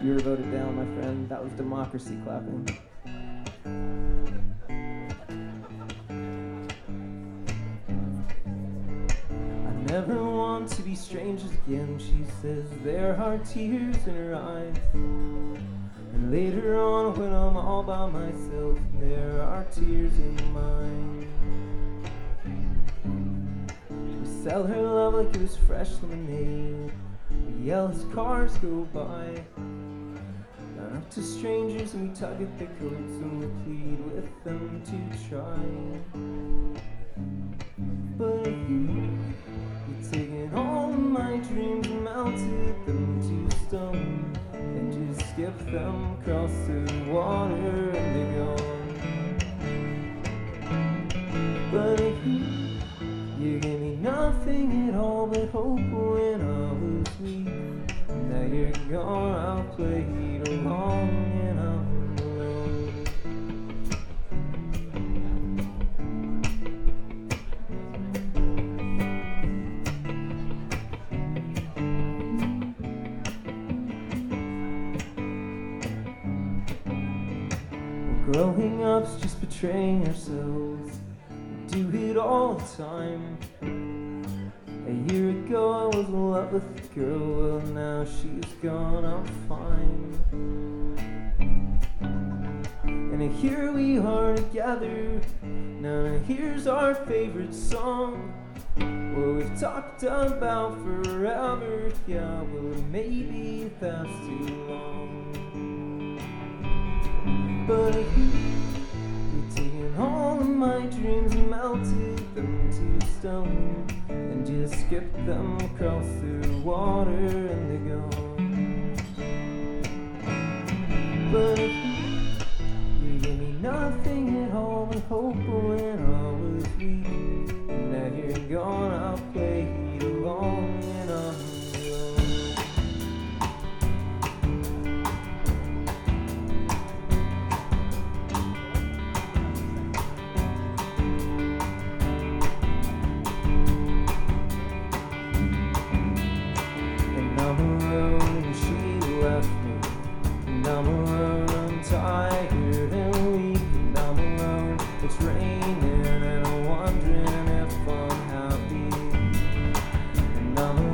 You were voted down, my friend. That was democracy clapping. I never want to be strangers again, she says. There are tears in her eyes. And later on, when I'm all by myself, there are tears in mine. We sell her love like it was fresh lemonade. We yell as cars go by. Run up to strangers and we tug at their coats and we plead with them to try. But you've taken all of my dreams and melted them to stone, and you skip them across the water and they're gone. But you gave me nothing at all but hope when I was weak. Now you're gone, I'll play it along and I'm alone. Well, growing up's just betraying ourselves. We do it all the time. A year ago I was in love with a girl, well now she's gone, I'm fine. And here we are together, now here's our favorite song. What we've talked about forever, yeah, well maybe that's too long. But you've taken all of my dreams and melted them to stone, and just skip them across the water and they're gone. But you gave me nothing at all but hope when I was weak. Now you're gone, I'll play it along and I'm raining and I'm wondering if I'm happy. And I'm